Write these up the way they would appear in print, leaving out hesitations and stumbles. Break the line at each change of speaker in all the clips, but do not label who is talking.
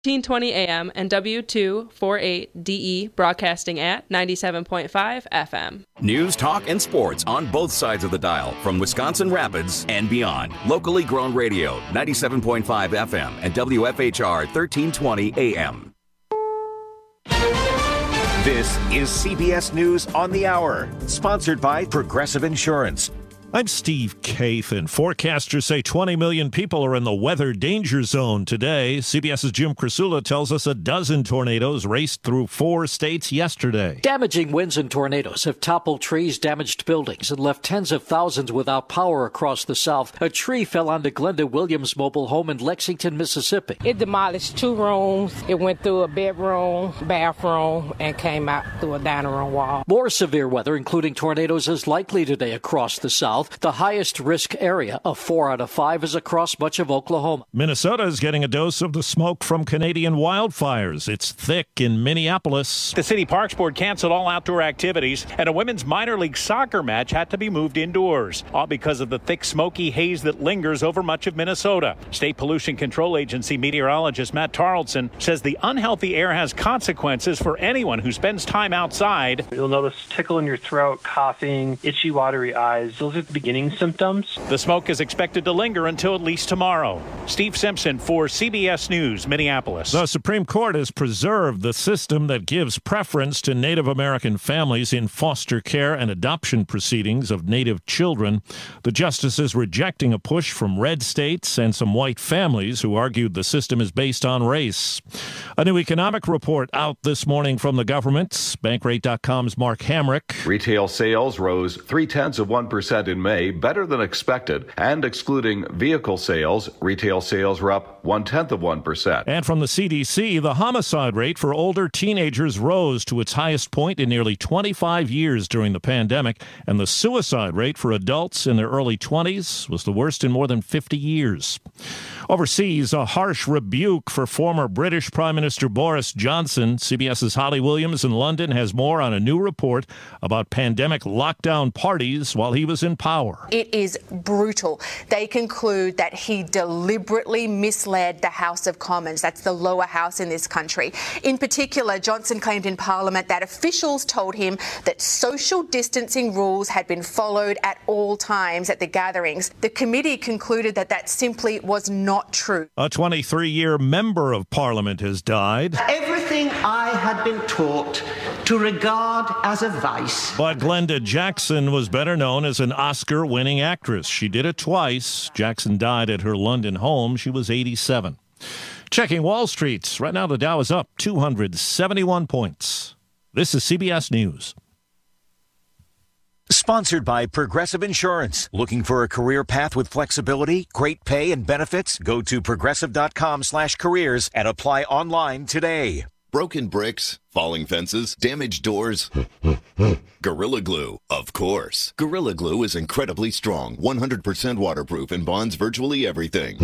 1320 AM and W248DE broadcasting at 97.5 FM.
News, talk, and sports on both sides of the dial from Wisconsin Rapids and beyond. Locally grown radio, 97.5 FM and WFHR 1320 AM.
This is CBS News on the Hour, sponsored by Progressive Insurance.
I'm Steve Kathan. Forecasters say 20 million people are in the weather danger zone today. CBS's Jim Krasula tells us a dozen tornadoes raced through 4 states yesterday.
Damaging winds and tornadoes have toppled trees, damaged buildings, and left tens of thousands without power across the South. A tree fell onto Glenda Williams' mobile home in Lexington, Mississippi.
It demolished 2 rooms. It went through a bedroom, bathroom, and came out through a dining room wall.
More severe weather, including tornadoes, is likely today across the South. The highest risk area of 4 out of 5 is across much of Oklahoma.
Minnesota is getting a dose of the smoke from Canadian wildfires. It's thick in Minneapolis.
The City Parks Board canceled all outdoor activities, and a women's minor league soccer match had to be moved indoors, all because of the thick, smoky haze that lingers over much of Minnesota. State Pollution Control Agency meteorologist Matt Tarleton says the unhealthy air has consequences for anyone who spends time outside.
You'll notice tickle in your throat, coughing, itchy, watery eyes. Those are the beginning symptoms.
The smoke is expected to linger until at least tomorrow. Steve Simpson for CBS News, Minneapolis.
The Supreme Court has preserved the system that gives preference to Native American families in foster care and adoption proceedings of Native children. The justices rejecting a push from red states and some white families who argued the system is based on race. A new economic report out this morning from the government. Bankrate.com's Mark Hamrick.
Retail sales rose 0.3% in May, better than expected, and excluding vehicle sales, retail sales were up 0.1%.
And from the CDC, the homicide rate for older teenagers rose to its highest point in nearly 25 years during the pandemic, and the suicide rate for adults in their early 20s was the worst in more than 50 years. Overseas, a harsh rebuke for former British Prime Minister Boris Johnson. CBS's Holly Williams in London has more on a new report about pandemic lockdown parties while he was in power.
It is brutal. They conclude that he deliberately misled the House of Commons. That's the lower house in this country. In particular, Johnson claimed in Parliament that officials told him that social distancing rules had been followed at all times at the gatherings. The committee concluded that that simply was not true.
A 23-year member of Parliament has died.
Everything I had been taught to regard as a vice.
But Glenda Jackson was better known as an Oscar-winning actress. She did it twice. Jackson died at her London home. She was 87. Checking Wall Street. Right now, the Dow is up 271 points. This is CBS News.
Sponsored by Progressive Insurance. Looking for a career path with flexibility, great pay, and benefits? Go to progressive.com/careers and apply online today.
Broken bricks, falling fences, damaged doors. Gorilla Glue, of course. Gorilla Glue is incredibly strong, 100% waterproof, and bonds virtually everything.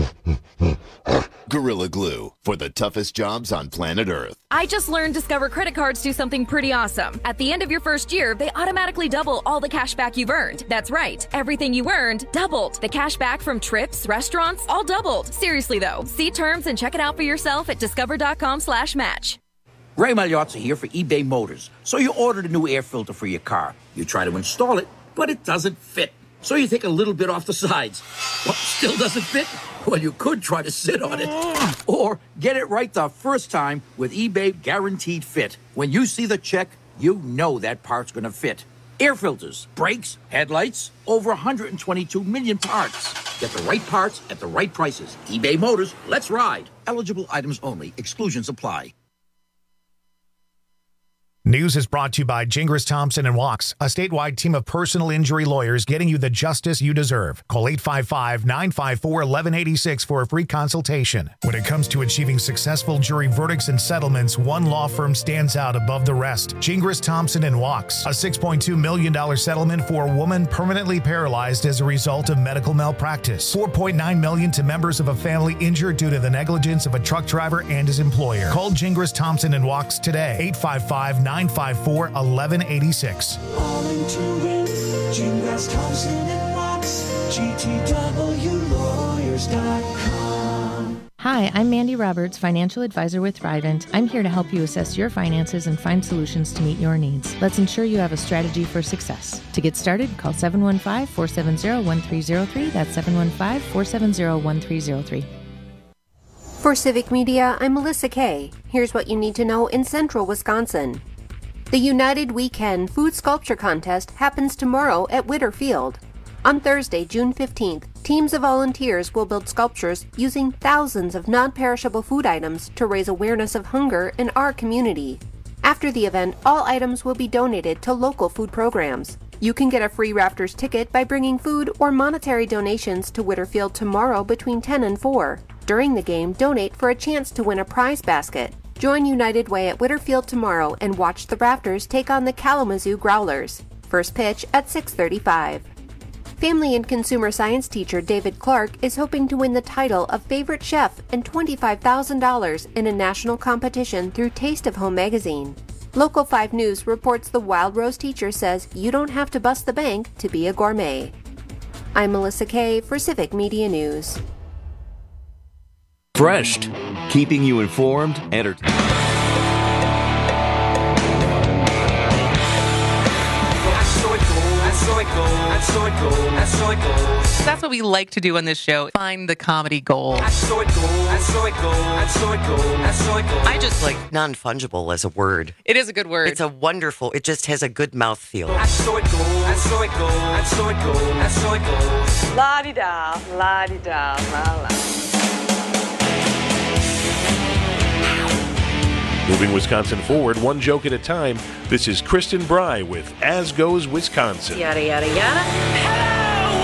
Gorilla Glue, for the toughest jobs on planet Earth.
I just learned Discover credit cards do something pretty awesome. At the end of your first year, they automatically double all the cash back you've earned. That's right. Everything you earned doubled. The cash back from trips, restaurants, all doubled. Seriously, though. See terms and check it out for yourself at discover.com/match.
Ray Magliozzi here for eBay Motors. So you ordered a new air filter for your car. You try to install it, but it doesn't fit. So you take a little bit off the sides. What, still doesn't fit? Well, you could try to sit on it. Or get it right the first time with eBay Guaranteed Fit. When you see the check, you know that part's going to fit. Air filters, brakes, headlights, over 122 million parts. Get the right parts at the right prices. eBay Motors, let's ride. Eligible items only. Exclusions apply.
News is brought to you by Gingras Thompson & Walks, a statewide team of personal injury lawyers getting you the justice you deserve. Call 855-954-1186 for a free consultation. When it comes to achieving successful jury verdicts and settlements, one law firm stands out above the rest. Gingras Thompson & Walks, a $6.2 million settlement for a woman permanently paralyzed as a result of medical malpractice. $4.9 million to members of a family injured due to the negligence of a truck driver and his employer. Call Gingras Thompson & Walks today. 855-954-1186.
All into it, Gingras Thompson & Walks, GTWlawyers.com.
Hi, I'm Mandy Roberts, financial advisor with Thrivent. I'm here to help you assess your finances and find solutions to meet your needs. Let's ensure you have a strategy for success. To get started, call 715-470-1303. That's 715-470-1303.
For Civic Media, I'm Melissa Kay. Here's what you need to know in central Wisconsin. The United Weekend Food Sculpture Contest happens tomorrow at Witter Field. On Thursday, June 15th, teams of volunteers will build sculptures using thousands of non-perishable food items to raise awareness of hunger in our community. After the event, all items will be donated to local food programs. You can get a free Rafters ticket by bringing food or monetary donations to Whitterfield tomorrow between 10 and 4. During the game, donate for a chance to win a prize basket. Join United Way at Whitterfield tomorrow and watch the Rafters take on the Kalamazoo Growlers. First pitch at 6:35. Family and consumer science teacher David Clark is hoping to win the title of favorite chef and $25,000 in a national competition through Taste of Home magazine. Local 5 News reports the Wild Rose teacher says you don't have to bust the bank to be a gourmet. I'm Melissa Kay for Civic Media News.
Fresh, keeping you informed, entertained.
That's what we like to do on this show. Find the comedy gold.
I just like non-fungible as a word.
It is a good word.
It's a wonderful, it just has a good mouthfeel.
La-di-da, la-di-da, la-la.
Moving Wisconsin forward, one joke at a time. This is Kristen Bry with As Goes Wisconsin.
Yada, yada, yada.
Hello,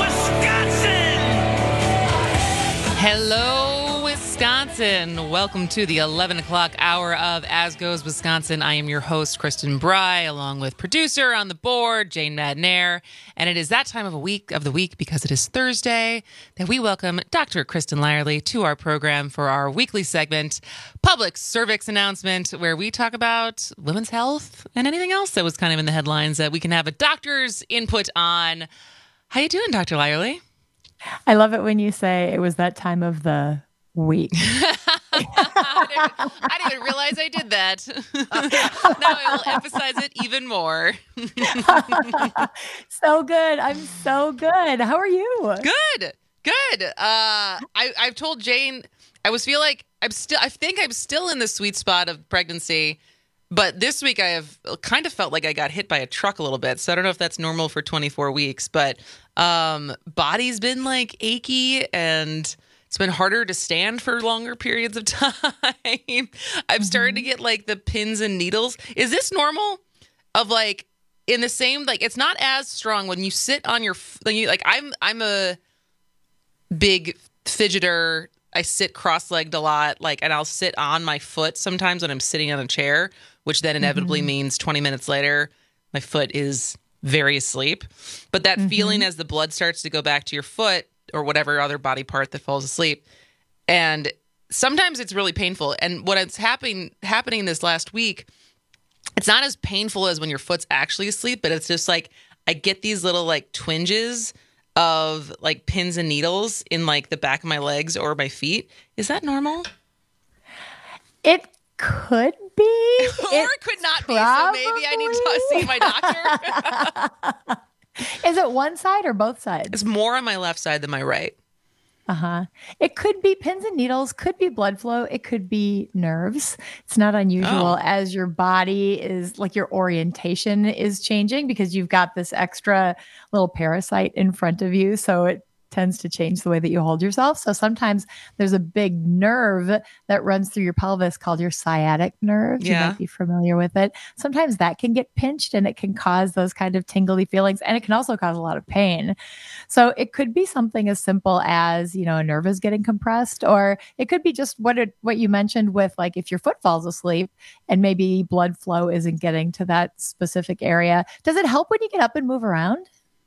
Wisconsin! Hello, Wisconsin. Welcome to the 11 o'clock hour of As Goes Wisconsin. I am your host, Kristen Bry, along with producer on the board, Jane Madnair. And it is that time of the week, because it is Thursday, that we welcome Dr. Kristen Lyerly to our program for our weekly segment, Public Cervix Announcement, where we talk about women's health and anything else that was kind of in the headlines that we can have a doctor's input on. How you doing, Dr. Lyerly?
I love it when you say it was that time of the week.
I didn't even realize I did that. Now I will emphasize it even more.
So good. I'm so good. How are you?
Good. I've told Jane I think I'm still in the sweet spot of pregnancy, but this week I have kind of felt like I got hit by a truck a little bit. So I don't know if that's normal for 24 weeks, but body's been like achy and it's been harder to stand for longer periods of time. I'm starting to get like the pins and needles. Is this normal? Of like in the same, like it's not as strong when you sit on your, I'm a big fidgeter. I sit cross-legged a lot, and I'll sit on my foot sometimes when I'm sitting on a chair, which then inevitably means 20 minutes later, my foot is very asleep. But that feeling as the blood starts to go back to your foot or whatever other body part that falls asleep, and sometimes it's really painful. And what is happening this last week, it's not as painful as when your foot's actually asleep, but it's just like I get these little twinges of pins and needles in the back of my legs or my feet. Is that normal?
It could be.
Or it could not be. So maybe I need to see my doctor.
Is it one side or both sides?
It's more on my left side than my right.
It could be pins and needles, could be blood flow, it could be nerves. It's not unusual as your body is your orientation is changing because you've got this extra little parasite in front of you. So it tends to change the way that you hold yourself. So sometimes there's a big nerve that runs through your pelvis called your sciatic nerve. You might be familiar with it. Sometimes that can get pinched and it can cause those kind of tingly feelings, and it can also cause a lot of pain. So it could be something as simple as, a nerve is getting compressed, or it could be just what you mentioned with if your foot falls asleep and maybe blood flow isn't getting to that specific area. Does it help when you get up and move around?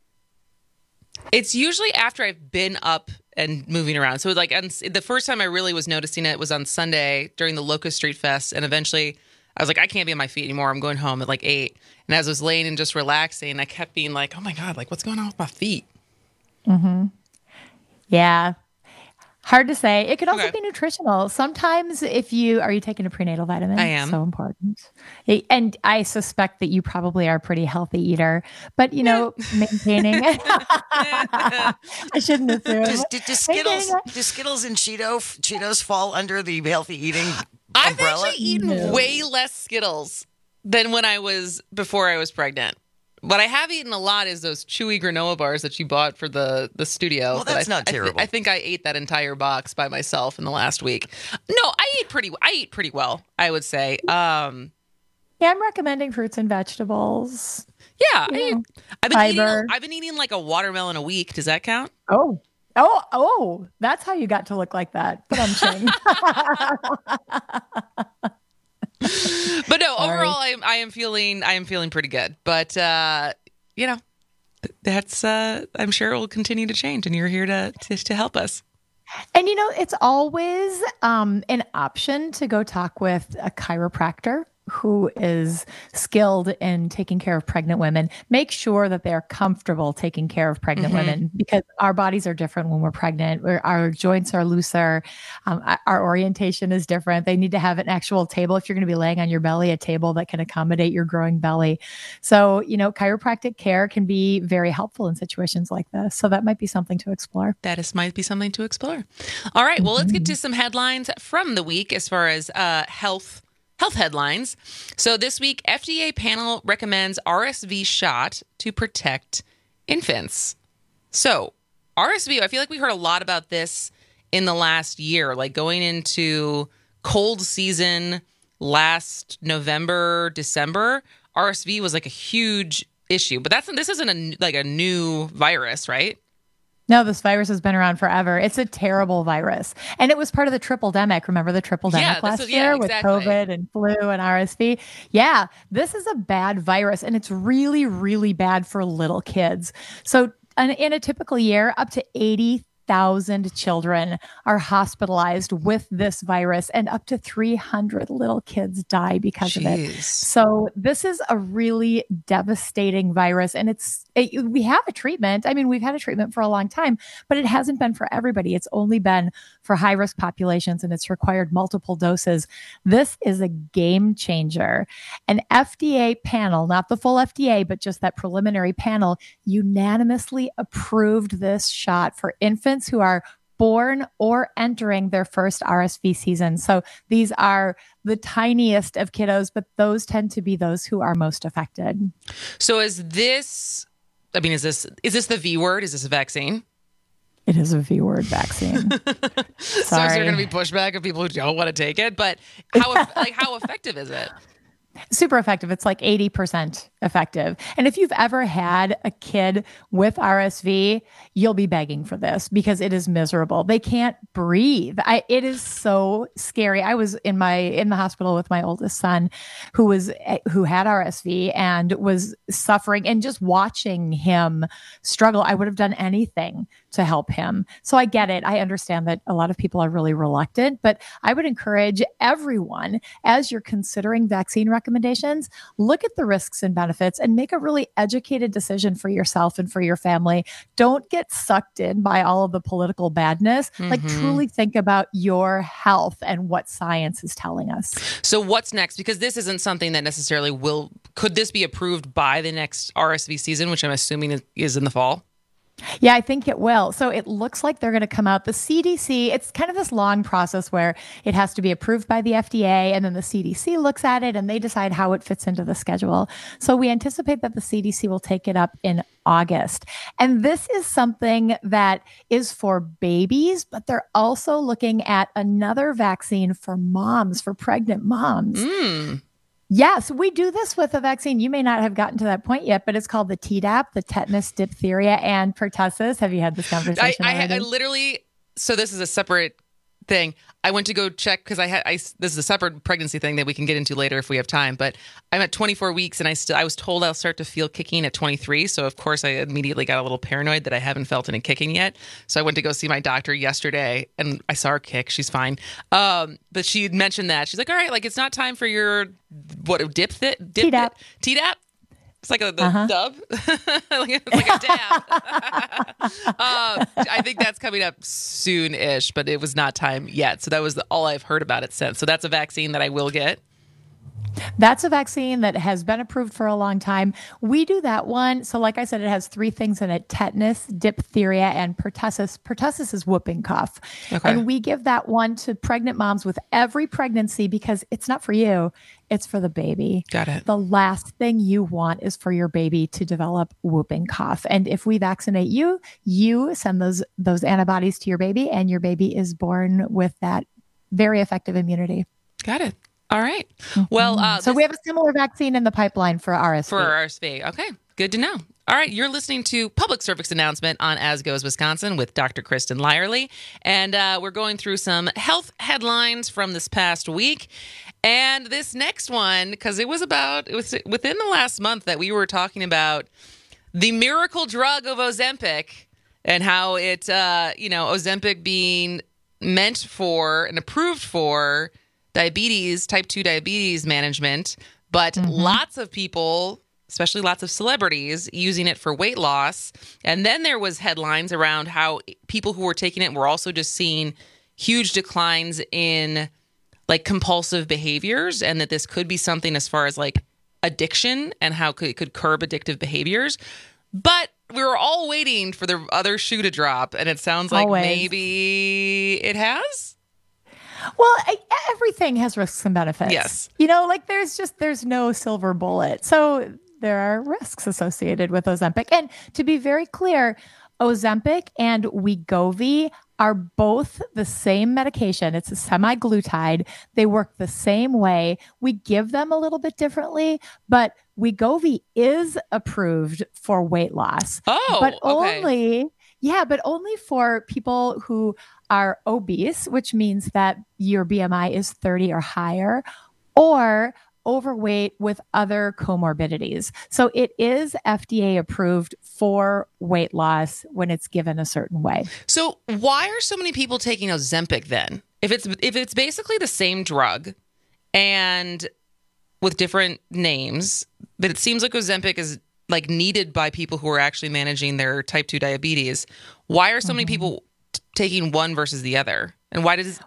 It's usually after I've been up and moving around. So the first time I really was noticing it was on Sunday during the Locust Street Fest. And eventually I was like, I can't be on my feet anymore. I'm going home at 8. And as I was laying and just relaxing, I kept being like, oh my God, what's going on with my feet?
Yeah. Hard to say. It could also be nutritional. Sometimes are you taking a prenatal vitamin?
I am.
So important. And I suspect that you probably are a pretty healthy eater, but maintaining I shouldn't assume.
Do Skittles and Cheetos fall under the healthy eating
I've
umbrella?
actually eaten way less Skittles than before I was pregnant. What I have eaten a lot is those chewy granola bars that you bought for the studio.
Well, that's not terrible.
I think I ate that entire box by myself in the last week. No, I eat pretty well, I would say. I'm
recommending fruits and vegetables.
Yeah, I've been eating like a watermelon a week. Does that count?
Oh, that's how you got to look like that. But I'm saying.
But no, overall, I am feeling pretty good. But that's I'm sure it will continue to change, and you're here to help us.
And it's always an option to go talk with a chiropractor who is skilled in taking care of pregnant women. Make sure that they're comfortable taking care of pregnant women, because our bodies are different when we're pregnant. Our joints are looser. Our orientation is different. They need to have an actual table. If you're going to be laying on your belly, a table that can accommodate your growing belly. So, chiropractic care can be very helpful in situations like this. So that might be something to explore.
Might be something to explore. All right. Well, let's get to some headlines from the week as far as health headlines. So this week, FDA panel recommends RSV shot to protect infants. So RSV, I feel like we heard a lot about this in the last year, like going into cold season last November, December. RSV was like a huge issue, but this isn't a new virus, right?
No, this virus has been around forever. It's a terrible virus. And it was part of the triple-demic. Remember the triple-demic last year with COVID and flu and RSV? Yeah, this is a bad virus, and it's really, really bad for little kids. So in a typical year, up to 80,000 children are hospitalized with this virus, and up to 300 little kids die because of it. So this is a really devastating virus, and we have a treatment. I mean, we've had a treatment for a long time, but it hasn't been for everybody. It's only been for high-risk populations, and it's required multiple doses. This is a game changer. An FDA panel, not the full FDA, but just that preliminary panel, unanimously approved this shot for infants who are born or entering their first RSV season. So these are the tiniest of kiddos, but those tend to be those who are most affected.
So is this the V word? Is this a vaccine?
It is a V word vaccine.
So is there going to be pushback of people who don't want to take it? But how effective is it?
Super effective. It's like 80% effective. And if you've ever had a kid with RSV, you'll be begging for this because it is miserable. They can't breathe. It is so scary. I was in the hospital with my oldest son who had RSV and was suffering, and just watching him struggle, I would have done anything to help him. So I get it. I understand that a lot of people are really reluctant, but I would encourage everyone, as you're considering vaccine recommendations, look at the risks and benefits and make a really educated decision for yourself and for your family. Don't get sucked in by all of the political badness. Like, truly think about your health and what science is telling us.
So what's next? Because this isn't something that necessarily could this be approved by the next RSV season, which I'm assuming is in the fall?
Yeah, I think it will. So it looks like they're going to come out. The CDC, it's kind of this long process where it has to be approved by the FDA, and then the CDC looks at it and they decide how it fits into the schedule. So we anticipate that the CDC will take it up in August. And this is something that is for babies, but they're also looking at another vaccine for moms, for pregnant moms. Yes, we do this with a vaccine. You may not have gotten to that point yet, but it's called the Tdap, the tetanus, diphtheria, and pertussis. Have you had this conversation already?
I literally, so this is a separate thing. I went to go check because this is a separate pregnancy thing that we can get into later if we have time. But I'm at 24 weeks and I was told I'll start to feel kicking at 23. So of course I immediately got a little paranoid that I haven't felt any kicking yet. So I went to go see my doctor yesterday and I saw her kick. She's fine. But she had mentioned that. She's like, all right, like it's not time for your Tdap. It's like a dub, it's like a dab. I think that's coming up soon-ish, but it was not time yet. So that was all I've heard about it since. So that's a vaccine that I will get.
That's a vaccine that has been approved for a long time. We do that one. So like I said, it has 3 things in it: tetanus, diphtheria, and pertussis. Pertussis is whooping cough. Okay. And we give that one to pregnant moms with every pregnancy because it's not for you. It's for the baby.
Got it.
The last thing you want is for your baby to develop whooping cough. And if we vaccinate you, you send those antibodies to your baby, and your baby is born with that very effective immunity.
Got it. All right. Well,
so we have a similar vaccine in the pipeline for RSV.
For RSV. Okay. Good to know. All right. You're listening to Public Service Announcement on As Goes Wisconsin with Dr. Kristen Lyerly. And we're going through some health headlines from this past week. And this next one, because it was within the last month that we were talking about the miracle drug of Ozempic and how it, Ozempic being meant for and approved for diabetes, type 2 diabetes management, but lots of people, especially lots of celebrities, using it for weight loss. And then there was headlines around how people who were taking it were also just seeing huge declines in like compulsive behaviors, and that this could be something as far as like addiction and how it could curb addictive behaviors. But we were all waiting for the other shoe to drop, and it sounds like maybe it has.
Well, everything has risks and benefits.
Yes.
There's no silver bullet. So there are risks associated with Ozempic. And to be very clear, Ozempic and Wegovy are both the same medication. It's a semaglutide. They work the same way. We give them a little bit differently, but Wegovy is approved for weight loss.
Oh,
but
okay.
But only for people who are obese, which means that your BMI is 30 or higher, or overweight with other comorbidities. So it is FDA approved for weight loss when it's given a certain way.
So why are so many people taking Ozempic then? If it's basically the same drug and with different names, but it seems like Ozempic is like needed by people who are actually managing their type 2 diabetes. Why are so many people taking one versus the other? And why does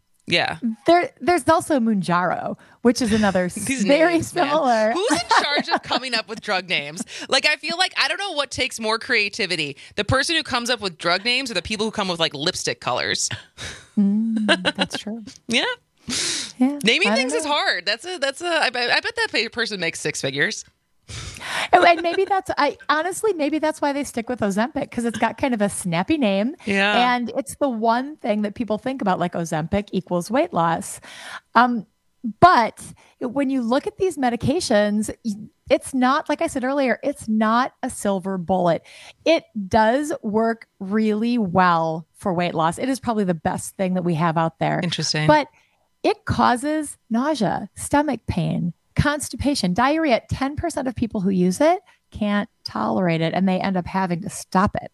there's also Mounjaro, which is another very names, similar.
Man. Who's in charge of coming up with drug names? Like, I feel like I don't know what takes more creativity: the person who comes up with drug names or the people who come with like lipstick colors.
That's true.
Yeah. Naming things is hard. I bet that person makes 6 figures.
And maybe that's why they stick with Ozempic, because it's got kind of a snappy name.
Yeah.
And it's the one thing that people think about, like Ozempic equals weight loss. But when you look at these medications, it's not, like I said earlier, it's not a silver bullet. It does work really well for weight loss. It is probably the best thing that we have out there.
Interesting.
But it causes nausea, stomach pain, constipation, diarrhea. 10% of people who use it can't tolerate it, and they end up having to stop it.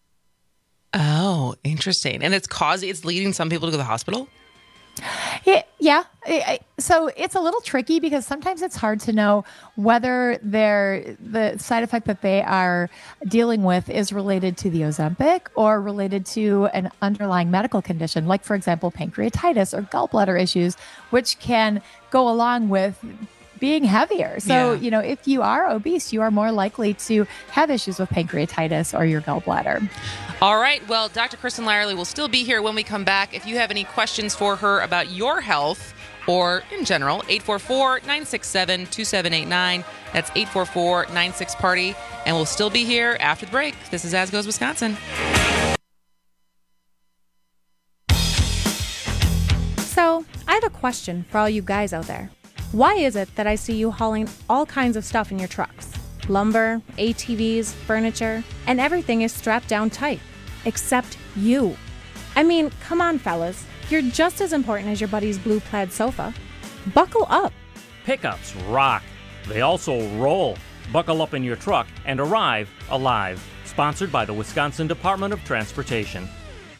Oh, interesting. And it's leading some people to go to the hospital?
Yeah. So it's a little tricky because sometimes it's hard to know whether the side effect that they are dealing with is related to the Ozempic or related to an underlying medical condition, like, for example, pancreatitis or gallbladder issues, which can go along with being heavier. So, if you are obese, you are more likely to have issues with pancreatitis or your gallbladder.
All right. Well, Dr. Kristen Lyerly will still be here when we come back. If you have any questions for her about your health or in general, 844-967-2789. That's 844-96-PARTY. And we'll still be here after the break. This is As Goes Wisconsin.
So, I have a question for all you guys out there. Why is it that I see you hauling all kinds of stuff in your trucks? Lumber, ATVs, furniture, and everything is strapped down tight. Except you. I mean, come on, fellas. You're just as important as your buddy's blue plaid sofa. Buckle up.
Pickups rock. They also roll. Buckle up in your truck and arrive alive. Sponsored by the Wisconsin Department of Transportation.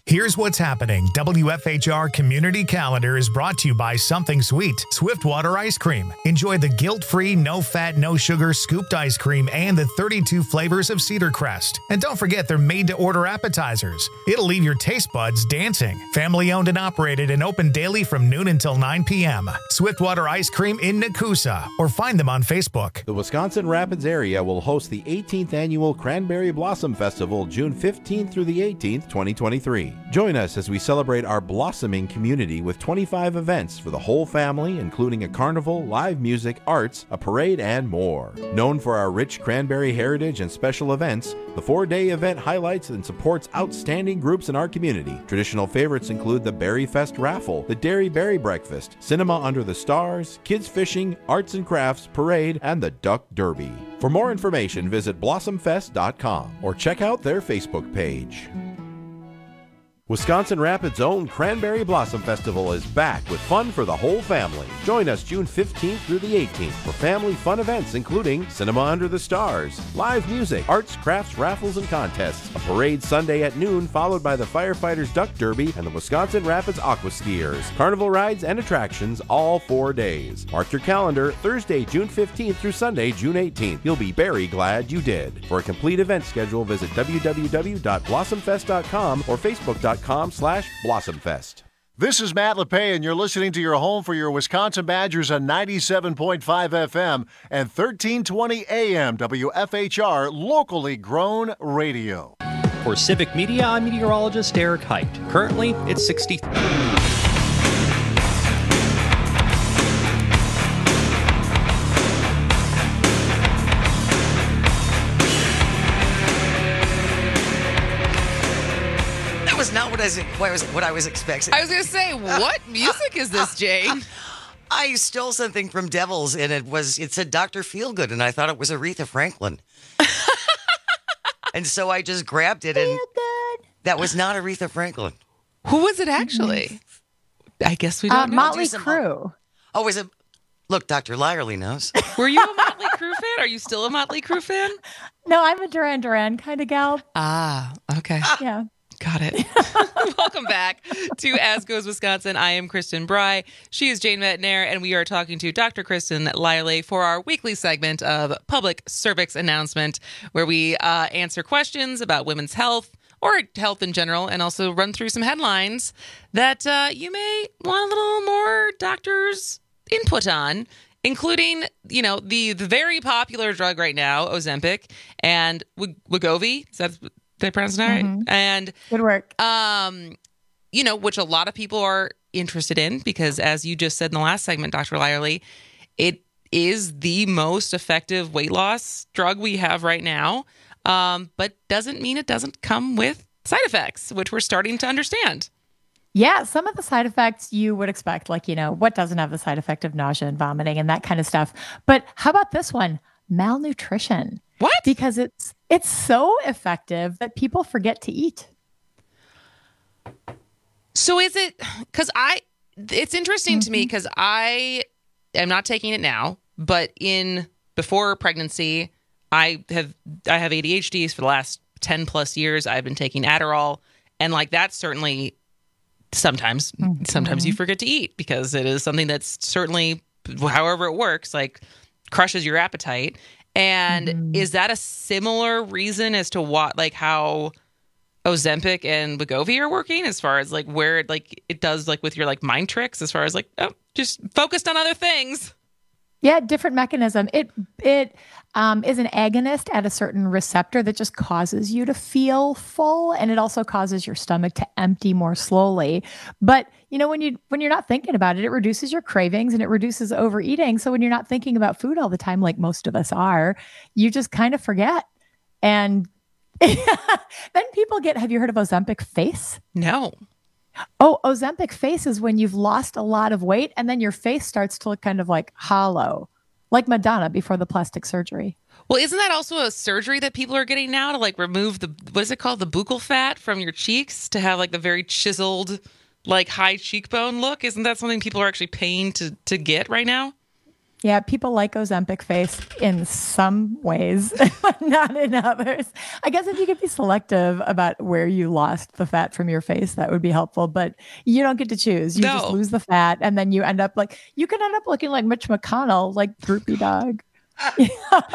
Here's what's happening. WFHR Community Calendar is brought to you by Something Sweet, Swiftwater Ice Cream. Enjoy the guilt-free, no-fat, no-sugar scooped ice cream and the 32 flavors of Cedar Crest. And don't forget they're made-to-order appetizers. It'll leave your taste buds dancing. Family-owned and operated and open daily from noon until 9 p.m. Swiftwater Ice Cream in Nakusa, or find them on Facebook.
The Wisconsin Rapids area will host the 18th Annual Cranberry Blossom Festival June 15th through the 18th, 2023. Join us as we celebrate our blossoming community with 25 events for the whole family, including a carnival, live music, arts, a parade, and more. Known for our rich cranberry heritage and special events, the 4-day event highlights and supports outstanding groups in our community. Traditional favorites include the Berry Fest Raffle, the Dairy Berry Breakfast, Cinema Under the Stars, Kids Fishing, Arts and Crafts, Parade, and the Duck Derby. For more information, visit blossomfest.com or check out their Facebook page. Wisconsin Rapids' own Cranberry Blossom Festival is back with fun for the whole family. Join us June 15th through the 18th for family fun events including Cinema Under the Stars, live music, arts, crafts, raffles, and contests, a parade Sunday at noon followed by the Firefighters Duck Derby and the Wisconsin Rapids Aqua Skiers, carnival rides and attractions all 4 days. Mark your calendar, Thursday, June 15th through Sunday, June 18th. You'll be very glad you did. For a complete event schedule, visit www.blossomfest.com or facebook.com/blossomfest.
This is Matt LePay, and you're listening to your home for your Wisconsin Badgers on 97.5 FM and 1320 AM WFHR, locally grown radio.
For Civic Media, I'm meteorologist Eric Height. Currently, it's 63.
Not what I was expecting.
I was going to say, what music is this, Jane?
I stole something from Devils, and it said Dr. Feelgood, and I thought it was Aretha Franklin. And so I just grabbed it, and that was not Aretha Franklin.
Who was it actually? I guess we don't know.
Motley Crue.
Oh, is it? Look, Dr. Lyerly knows.
Were you a Motley Crue fan? Are you still a Motley Crue fan?
No, I'm a Duran Duran kind of gal.
Ah, okay.
Yeah.
Got it. Welcome back to As Goes Wisconsin. I am Kristen Bry. She is Jane Metnair, and we are talking to Dr. Kristen Lyerly for our weekly segment of Public Cervix Announcement, where we answer questions about women's health or health in general, and also run through some headlines that you may want a little more doctor's input on, including, the very popular drug right now, Ozempic, and Wegovy. Is that... Did I pronounce it right?
Mm-hmm.
And
good work.
Which a lot of people are interested in because, as you just said in the last segment, Dr. Lyerly, it is the most effective weight loss drug we have right now, but doesn't mean it doesn't come with side effects, which we're starting to understand.
Yeah, some of the side effects you would expect, like, what doesn't have the side effect of nausea and vomiting and that kind of stuff. But how about this one? Malnutrition.
What?
Because it's so effective that people forget to eat.
So is it, because it's interesting to me because I am not taking it now, but before pregnancy, I have ADHD for the last 10 plus years. I've been taking Adderall, and that certainly sometimes you forget to eat because it is something that's certainly, however it works, crushes your appetite. And is that a similar reason as to how Ozempic and Wegovy are working as far as where it does with your mind tricks as far as just focused on other things?
Yeah, different mechanism. It is an agonist at a certain receptor that just causes you to feel full, and it also causes your stomach to empty more slowly. But when you're not thinking about it, it reduces your cravings and it reduces overeating. So when you're not thinking about food all the time, like most of us are, you just kind of forget. And then people have you heard of Ozempic face?
No.
Oh, Ozempic face is when you've lost a lot of weight and then your face starts to look kind of hollow, like Madonna before the plastic surgery.
Well, isn't that also a surgery that people are getting now to remove what is it called? The buccal fat from your cheeks to have the very chiseled, high cheekbone look? Isn't that something people are actually paying to get right now?
Yeah, people like Ozempic face in some ways, but not in others. I guess if you could be selective about where you lost the fat from your face, that would be helpful. But you don't get to choose. You just lose the fat, and then you can end up looking like Mitch McConnell, like droopy dog.
Well,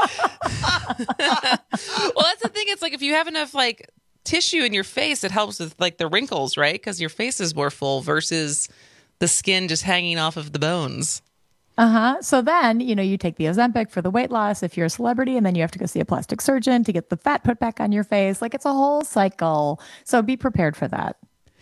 that's the thing. It's like if you have enough like tissue in your face, it helps with like the wrinkles, right? Because your face is more full versus the skin just hanging off of the bones.
So then, you take the Ozempic for the weight loss if you're a celebrity, and then you have to go see a plastic surgeon to get the fat put back on your face. Like, it's a whole cycle. So be prepared for that.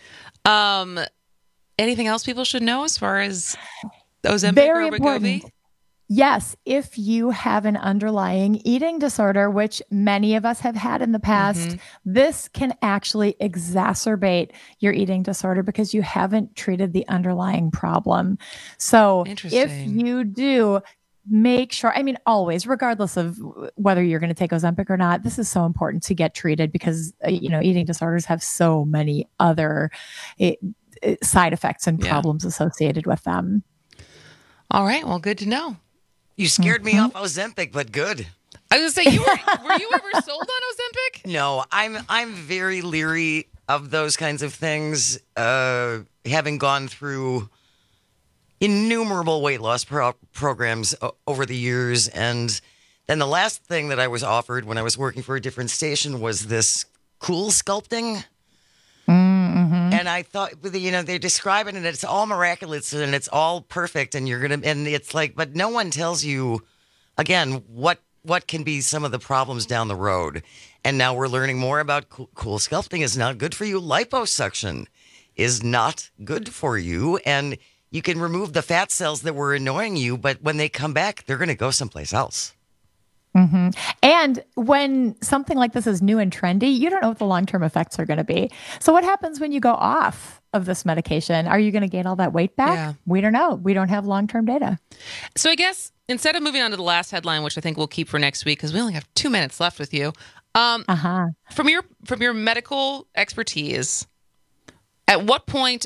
Anything else people should know as far as Ozempic
Very
or Wegovy?
important. Yes, if you have an underlying eating disorder, which many of us have had in the past, this can actually exacerbate your eating disorder because you haven't treated the underlying problem. So if you do, make sure, always, regardless of whether you're going to take Ozempic or not, this is so important to get treated because, eating disorders have so many other side effects and problems associated with them.
All right. Well, good to know.
You scared me off Ozempic, but good.
I was going to say, were you ever sold on Ozempic?
No, I'm very leery of those kinds of things, having gone through innumerable weight loss programs over the years. And then the last thing that I was offered when I was working for a different station was this cool sculpting. And I thought, they describe it and it's all miraculous and it's all perfect and and it's like, but no one tells you, again, what can be some of the problems down the road. And now we're learning more about cool sculpting is not good for you. Liposuction is not good for you. And you can remove the fat cells that were annoying you, but when they come back, they're going to go someplace else.
And when something like this is new and trendy, you don't know what the long-term effects are going to be. So what happens when you go off of this medication? Are you going to gain all that weight back?
Yeah.
We don't know. We don't have long-term data.
So I guess instead of moving on to the last headline, which I think we'll keep for next week because we only have 2 minutes left with you, from your medical expertise, at what point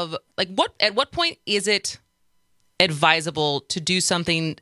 is it advisable to do something,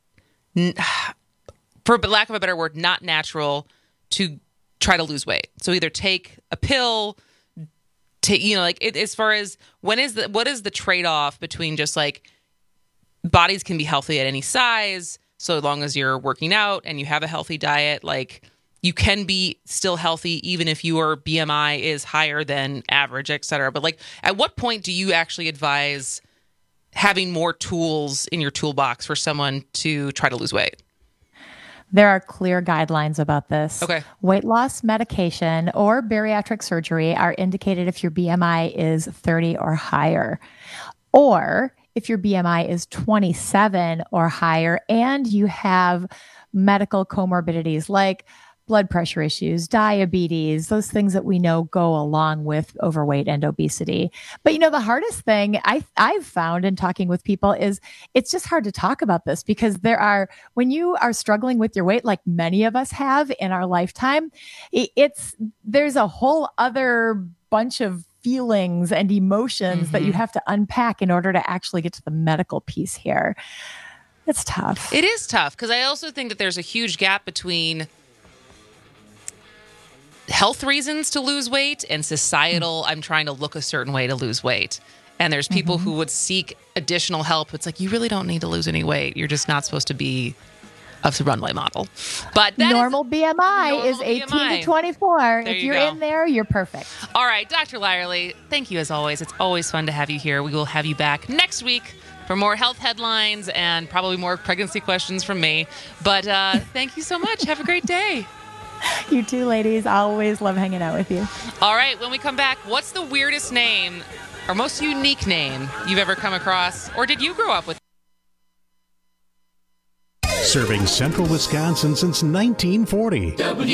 for lack of a better word, not natural, to try to lose weight? So either take a pill, as far as what is the trade-off between just like bodies can be healthy at any size, so long as you're working out and you have a healthy diet, like you can be still healthy even if your BMI is higher than average, et cetera. But like, at what point do you actually advise having more tools in your toolbox for someone to try to lose weight?
There are clear guidelines about this.
Okay.
Weight loss medication or bariatric surgery are indicated if your BMI is 30 or higher, or if your BMI is 27 or higher and you have medical comorbidities like blood pressure issues, diabetes, those things that we know go along with overweight and obesity. But the hardest thing I've found in talking with people is it's just hard to talk about this because when you are struggling with your weight, like many of us have in our lifetime, there's a whole other bunch of feelings and emotions that you have to unpack in order to actually get to the medical piece here. It's tough.
It is tough because I also think that there's a huge gap between health reasons to lose weight and societal, I'm trying to look a certain way to lose weight. And there's people who would seek additional help. It's like, you really don't need to lose any weight. You're just not supposed to be a runway model. But
normal BMI is 18 to 24. If you're in there, you're perfect.
All right, Dr. Lyerly, thank you as always. It's always fun to have you here. We will have you back next week for more health headlines and probably more pregnancy questions from me. But thank you so much. Have a great day.
You too, ladies. I always love hanging out with you.
All right, when we come back, what's the weirdest name or most unique name you've ever come across, or did you grow up with?
Serving central Wisconsin since 1940.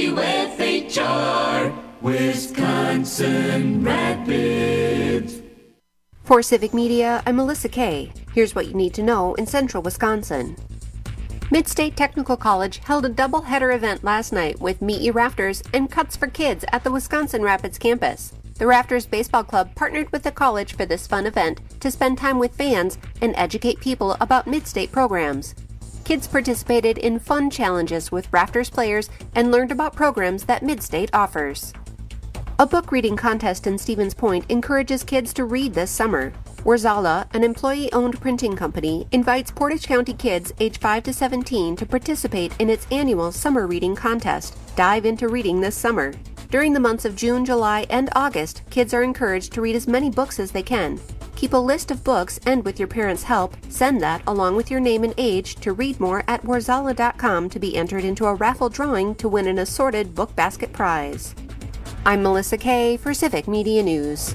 WFHR, Wisconsin Rapids.
For Civic Media, I'm Melissa Kay. Here's what you need to know in central Wisconsin. Midstate Technical College held a double-header event last night with Meet Your Rafters and Cuts for Kids at the Wisconsin Rapids campus. The Rafters Baseball Club partnered with the college for this fun event to spend time with fans and educate people about Midstate programs. Kids participated in fun challenges with Rafters players and learned about programs that Midstate offers. A book reading contest in Stevens Point encourages kids to read this summer. Warzala, an employee-owned printing company, invites Portage County kids age 5 to 17 to participate in its annual summer reading contest. Dive into reading this summer. During the months of June, July, and August, kids are encouraged to read as many books as they can. Keep a list of books and, with your parents' help, send that along with your name and age to readmore@warzala.com to be entered into a raffle drawing to win an assorted book basket prize. I'm Melissa Kay for Civic Media News.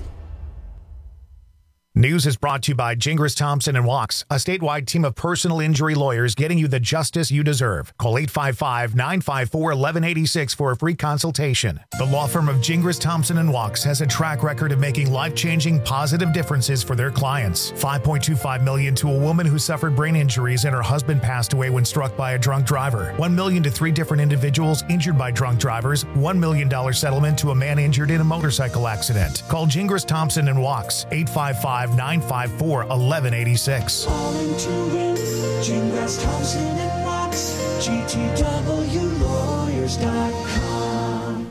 News is brought to you by Gingras Thompson & Walks, a statewide team of personal injury lawyers getting you the justice you deserve. Call 855-954-1186 for a free consultation. The law firm of Gingras Thompson & Walks has a track record of making life-changing positive differences for their clients. $5.25 million to a woman who suffered brain injuries and her husband passed away when struck by a drunk driver. $1 million to 3 different individuals injured by drunk drivers. $1 million settlement to a man injured in a motorcycle accident. Call Gingras Thompson & Walks, 855-954-1186.
Calling to win, Gingras Thompson & Walks, GTWLawyers.com.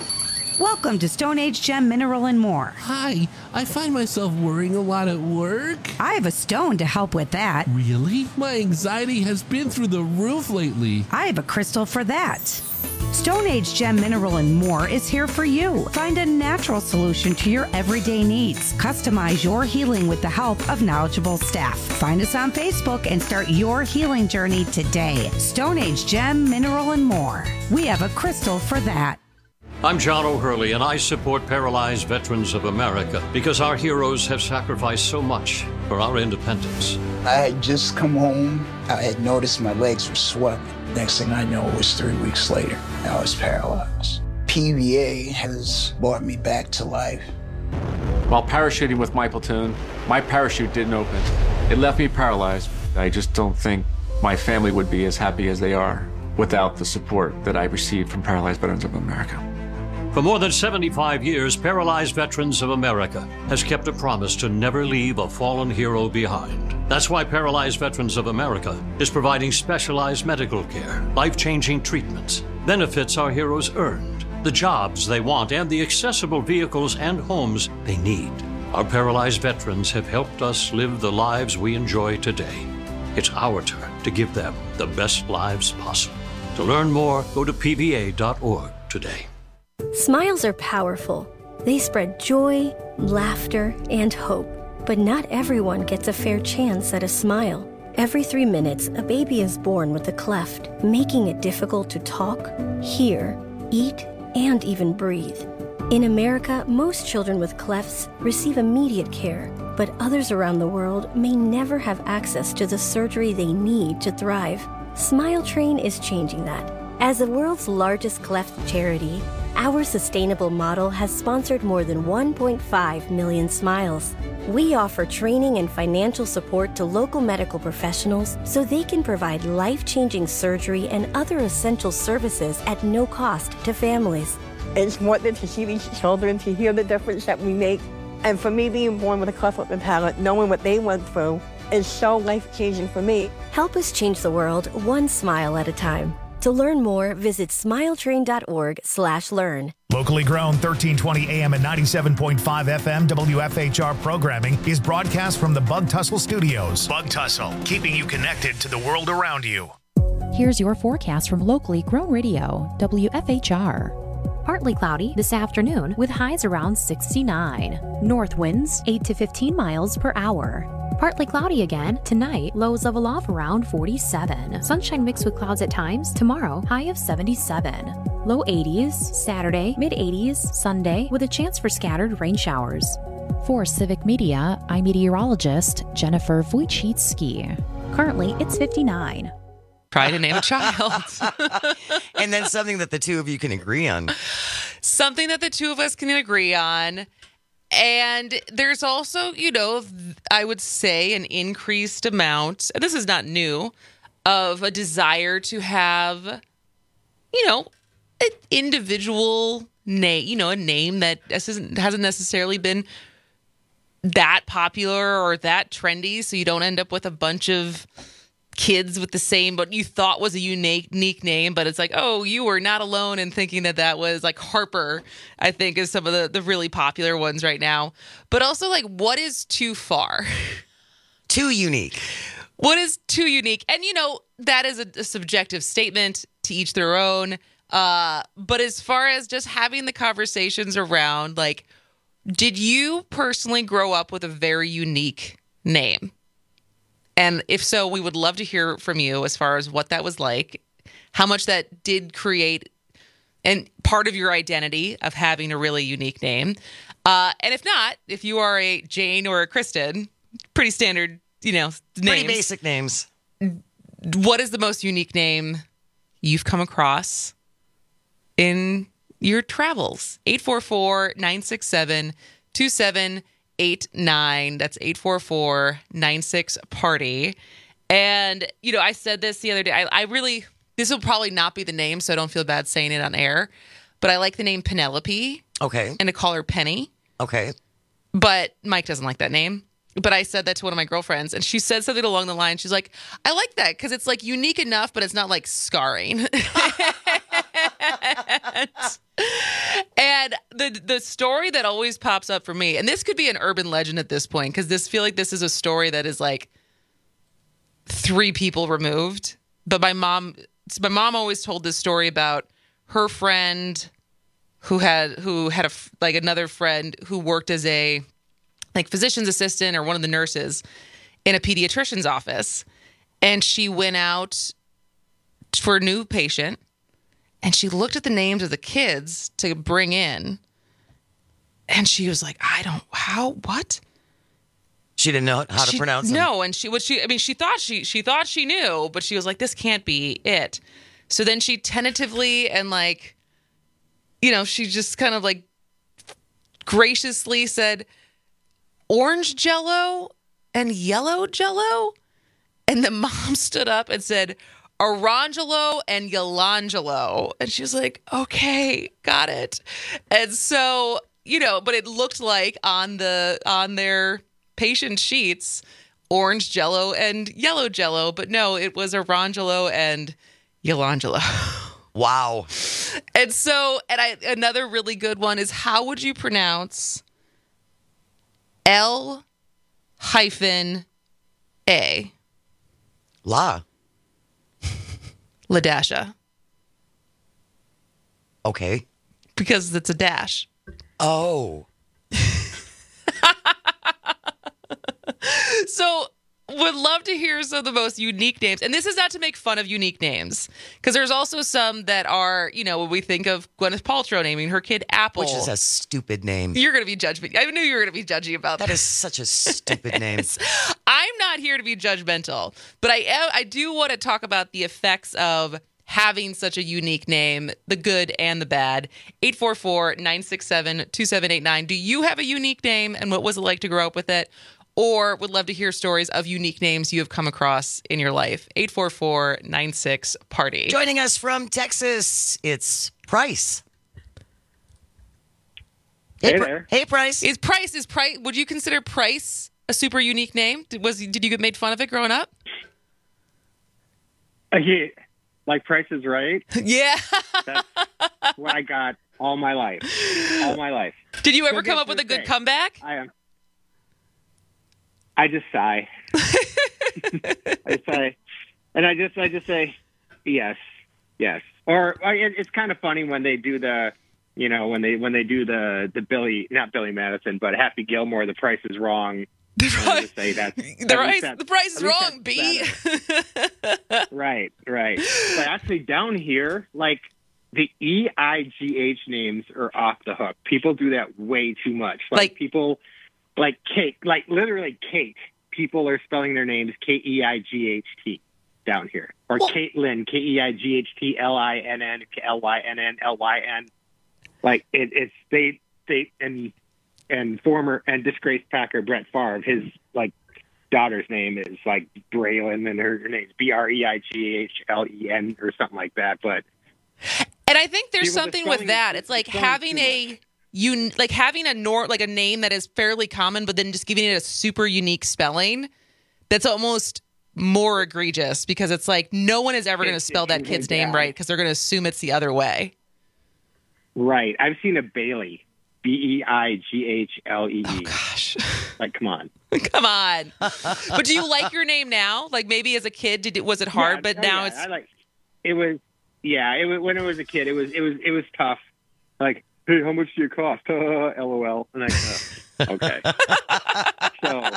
Welcome to Stone Age Gem Mineral and More.
Hi, I find myself worrying a lot at work.
I have a stone to help with that.
Really? My anxiety has been through the roof lately.
I have a crystal for that. Stone Age Gem Mineral and More is here for you. Find a natural solution to your everyday needs. Customize your healing with the help of knowledgeable staff. Find us on Facebook and start your healing journey today. Stone Age Gem Mineral and More. We have a crystal for that.
I'm John O'Hurley, and I support Paralyzed Veterans of America because our heroes have sacrificed so much for our independence.
I had just come home. I had noticed my legs were swelling. Next thing I know, it was 3 weeks later. I was paralyzed. PVA has brought me back to life.
While parachuting with my platoon, my parachute didn't open. It left me paralyzed. I just don't think my family would be as happy as they are without the support that I received from Paralyzed Veterans of America.
For more than 75 years, Paralyzed Veterans of America has kept a promise to never leave a fallen hero behind. That's why Paralyzed Veterans of America is providing specialized medical care, life-changing treatments, benefits our heroes earned, the jobs they want, and the accessible vehicles and homes they need. Our paralyzed veterans have helped us live the lives we enjoy today. It's our turn to give them the best lives possible. To learn more, go to pva.org today.
Smiles are powerful. They spread joy, laughter, and hope. But not everyone gets a fair chance at a smile. Every 3 minutes, a baby is born with a cleft, making it difficult to talk, hear, eat, and even breathe. In America, most children with clefts receive immediate care, but others around the world may never have access to the surgery they need to thrive. Smile Train is changing that. As the world's largest cleft charity, our sustainable model has sponsored more than 1.5 million smiles. We offer training and financial support to local medical professionals so they can provide life-changing surgery and other essential services at no cost to families.
It's wonderful to see these children, to hear the difference that we make. And for me, being born with a cleft lip and palate, knowing what they went through, is so life-changing for me.
Help us change the world one smile at a time. To learn more, visit smiletrain.org/learn.
Locally grown 1320 AM and 97.5 FM WFHR programming is broadcast from the Bug Tussle Studios. Bug Tussle, keeping you connected to the world around you.
Here's your forecast from Locally Grown Radio, WFHR. Partly cloudy this afternoon with highs around 69. North winds 8 to 15 miles per hour. Partly cloudy again tonight, lows level off around 47. Sunshine mixed with clouds at times. Tomorrow, high of 77. Low 80s, Saturday, mid 80s, Sunday, with a chance for scattered rain showers. For Civic Media, I'm meteorologist Jennifer Wojcicki. Currently, it's 59.
Try to name a child.
And then something that the two of you can agree on.
Something that the two of us can agree on. And there's also, I would say an increased amount, and this is not new, of a desire to have, an individual name, a name that hasn't necessarily been that popular or that trendy, so you don't end up with a bunch of kids with the same, but you thought was a unique name, but it's like, oh, you were not alone in thinking that was like Harper, I think is some of the really popular ones right now. But also like, what is too far?
Too unique.
What is too unique? And that is a subjective statement, to each their own. But as far as just having the conversations around, like, did you personally grow up with a very unique name? And if so, we would love to hear from you as far as what that was like, how much that did create and part of your identity of having a really unique name. And if not, if you are a Jane or a Kristen, pretty standard, names.
Pretty basic names.
What is the most unique name you've come across in your travels? 844-967-2789. That's 844-96-PARTY. And, I said this the other day. This will probably not be the name, so I don't feel bad saying it on air. But I like the name Penelope.
Okay.
And to call her Penny.
Okay.
But Mike doesn't like that name. But I said that to one of my girlfriends, and she said something along the line. She's like, I like that because it's like unique enough, but it's not like scarring. And the story that always pops up for me, and this could be an urban legend at this point, because feel like this is a story that is like 3 people removed. But my mom always told this story about her friend who had another friend who worked as a physician's assistant or one of the nurses in a pediatrician's office. And she went out for a new patient and she looked at the names of the kids to bring in. And she was like, what?
She didn't know how to pronounce them.
No. And she thought she knew, but she was like, this can't be it. So then she tentatively and she just kind of graciously said, orange Jello and yellow Jello? And the mom stood up and said, Orangelo and Yolangelo. And she was like, okay, got it. And so, but it looked like on their patient sheets, orange Jello and yellow Jello. But no, it was Orangelo and Yolangelo.
Wow.
And so, another really good one is, how would you pronounce L-A? LaDasha.
Okay.
Because it's a dash.
Oh.
So, would love to hear some of the most unique names. And this is not to make fun of unique names, because there's also some that are, when we think of Gwyneth Paltrow naming her kid Apple.
Which is a stupid name.
You're going to be judging. I knew you were going to be judgy about that.
That is such a stupid name.
I'm not here to be judgmental, but I do want to talk about the effects of having such a unique name, the good and the bad. 844-967-2789. Do you have a unique name, and what was it like to grow up with it? Or would love to hear stories of unique names you have come across in your life. 844-96-PARTY.
Joining us from Texas, it's Price.
Hey there.
Hey, Price. Is Price? Would you consider Price a super unique name? Did you get made fun of it growing up?
Yeah, like Price is Right.
Yeah.
That's what I got all my life. All my life.
Did you ever come up with a good comeback?
I just sigh. I sigh, and I just say yes. Or it's kind of funny when they do the, when they do the not Billy Madison, but Happy Gilmore. The Price is Wrong. Say that
the Price is Wrong. B.
Right. But actually, down here, the EIGH names are off the hook. People do that way too much. People. Like Kate, literally Kate. People are spelling their names Keight down here. Or Caitlin, KEIGHTLINN, it's they and former and disgraced Packer Brett Favre, his daughter's name is Braylon, and her name's BREIGHLEN or something like that. But
and I think there's something with that. It's like having a having a name that is fairly common, but then just giving it a super unique spelling. That's almost more egregious because it's like no one is ever going to spell that kid's name right because they're going to assume it's the other way.
Right. I've seen a Bailey. Beighle.
Oh, gosh.
Like, come on.
Come on. But do you like your name now? Like maybe as a kid, was it hard?
Yeah,
but now it's.
I like. It was. Yeah. It was when I was a kid. It was tough. Like, hey, how much do you cost? LOL. And okay. So.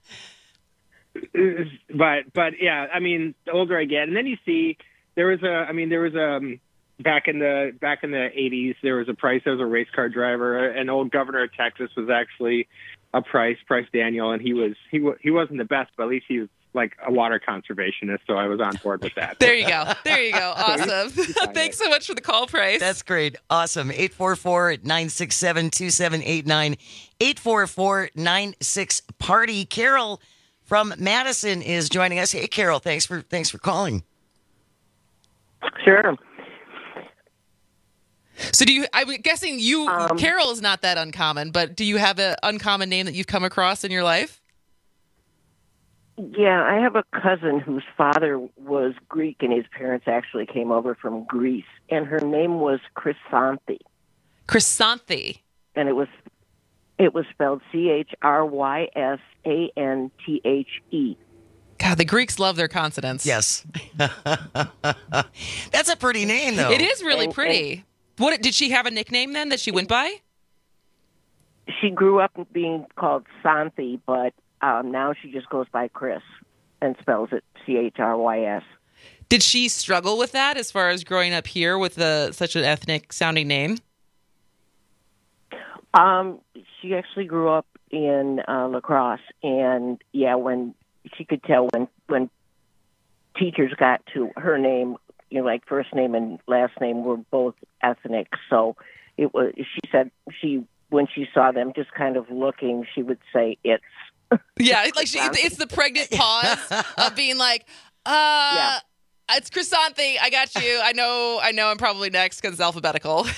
But yeah. I mean, the older I get, and then you see there was back in the 80s, there was a race car driver. An old governor of Texas was actually a Price Daniel, and he wasn't the best, but at least he was like a water conservationist, so I was on board with that.
There you go. Awesome. Thanks so much for the call, Price.
That's great. Awesome. 844-967-2789. 844-96-PARTY. Carol from Madison is joining us. Hey, Carol, thanks for calling.
Sure.
So I'm guessing Carol is not that uncommon, but do you have an uncommon name that you've come across in your life?
Yeah, I have a cousin whose father was Greek and his parents actually came over from Greece, and her name was Chrysanthi.
Chrysanthi.
And it was spelled Chrysanthe.
God, the Greeks love their consonants.
Yes. That's a pretty name, though.
It is really pretty. What did she have a nickname then that she went by?
She grew up being called Santhi, but now she just goes by Chris and spells it Chrys.
Did she struggle with that as far as growing up here with such an ethnic sounding name?
She actually grew up in La Crosse, and when she could tell when teachers got to her name, like first name and last name were both ethnic. So it was. She said when she saw them just kind of looking, she would say it's.
Yeah, like it's the pregnant pause of being like, it's Chrysanthi. I got you. I know. I'm probably next because it's alphabetical.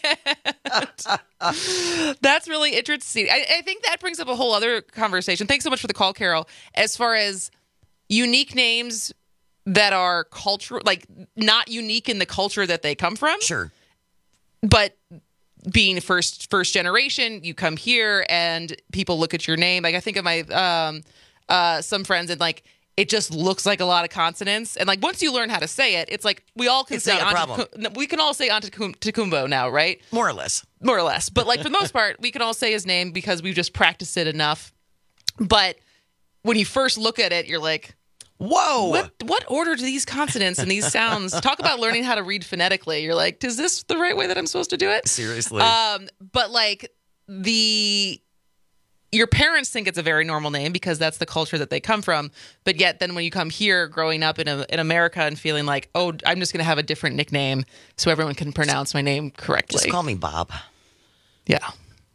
That's really interesting. I think that brings up a whole other conversation. Thanks so much for the call, Carol. As far as unique names that are cultural, like not unique in the culture that they come from.
Sure.
But being first generation, you come here and people look at your name. Like I think of my some friends and like it just looks like a lot of consonants. And like once you learn how to say it, it's like we all can say we can all say Antetokounmpo now, right?
More or less.
But like for the most part, we can all say his name because we've just practiced it enough. But when you first look at it, you're like,
whoa!
What order do these consonants and these sounds? Talk about learning how to read phonetically. You're like, is this the right way that I'm supposed to do it?
Seriously.
But like your parents think it's a very normal name because that's the culture that they come from. But yet, then when you come here, growing up in America and feeling like, oh, I'm just going to have a different nickname so everyone can pronounce my name correctly.
Just call me Bob.
Yeah.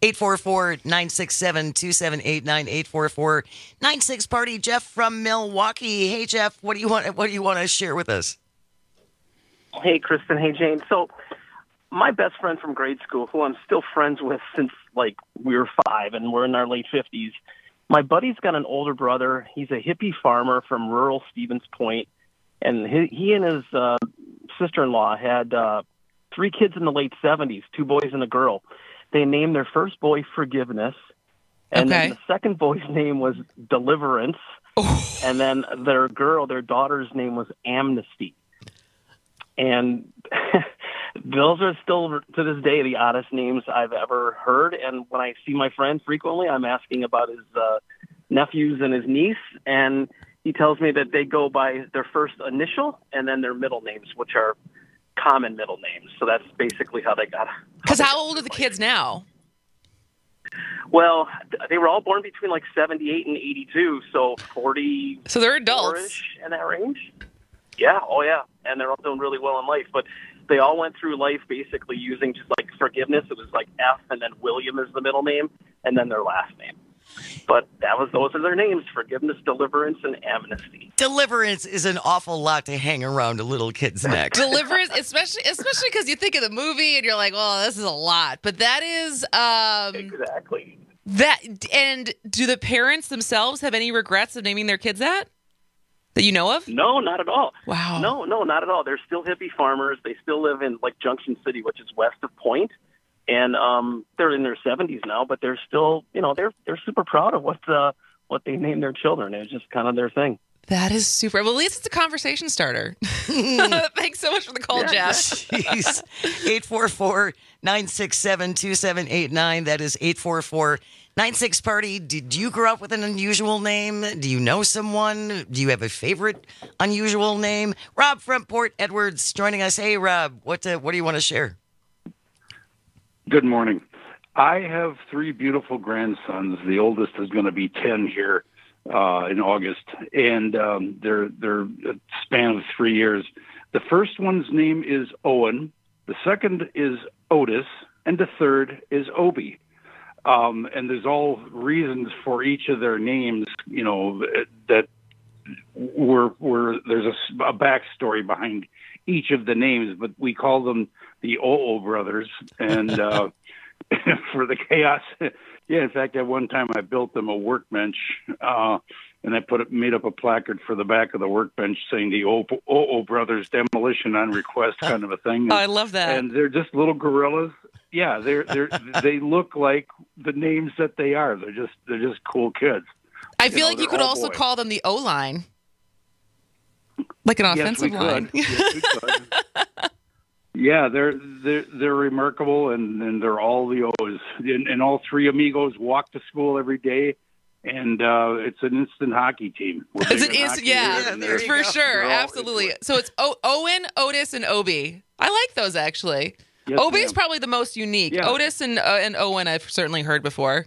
844-967-2789, 844-96-PARTY. Jeff from Milwaukee. Hey, Jeff, what do you want to share with us?
Hey, Kristen. Hey, Jane. So my best friend from grade school, who I'm still friends with since, like, we were 5 and we're in our late 50s, my buddy's got an older brother. He's a hippie farmer from rural Stevens Point, and he and his sister-in-law had 3 kids in the late 70s, 2 boys and a girl. They named their first boy Forgiveness, and then the second boy's name was Deliverance, and then their daughter's name was Amnesty. And those are still, to this day, the oddest names I've ever heard. And when I see my friend frequently, I'm asking about his nephews and his niece, and he tells me that they go by their first initial and then their middle names, which are common middle names. So that's basically how they got.
Because how old are the kids now?
Well, they were all born between like 78 and 82, so 40.
So they're adults
in that range. Yeah, oh yeah, and they're all doing really well in life. But they all went through life basically using just like Forgiveness. It was like F, and then William is the middle name, and then their last name. But those are their names: Forgiveness, Deliverance, and Amnesty.
Deliverance is an awful lot to hang around a little kid's neck.
Deliverance, especially because you think of the movie and you're like, "Oh, this is a lot." But that is
exactly
that. And do the parents themselves have any regrets of naming their kids that? That you know of?
No, not at all.
Wow.
No, not at all. They're still hippie farmers. They still live in like Junction City, which is west of Point. And they're in their 70s now, but they're still, they're super proud of what they named their children. It was just kind of their thing.
That is super. Well, at least it's a conversation starter. Thanks so much for the call, Jeff.
844-967-2789. That is 844-96-PARTY. Did you grow up with an unusual name? Do you know someone? Do you have a favorite unusual name? Rob from Port Edwards joining us. Hey, Rob, what do you want to share?
Good morning. I have 3 beautiful grandsons. The oldest is going to be 10 here in August, and they're a span of 3 years. The first one's name is Owen, the second is Otis, and the third is Obi. And there's all reasons for each of their names, that there's a backstory behind each of the names, but we call them the O brothers, and for the chaos. Yeah, in fact, at one time I built them a workbench, and I made up a placard for the back of the workbench saying the O brothers demolition on request, kind of a thing.
Oh, I love that.
And they're just little gorillas. Yeah, they look like the names that they are. They're just cool kids.
I feel like you could also call them the O-line. Like an offensive line.
Yes, we could. Yeah, they're remarkable, and they're all the O's. And all 3 amigos walk to school every day, and it's an instant hockey team.
It's an instant, for sure, absolutely. So it's Owen, Otis, and Obi. I like those actually.
Yes,
Obi is probably the most unique. Yeah. Otis and Owen I've certainly heard before.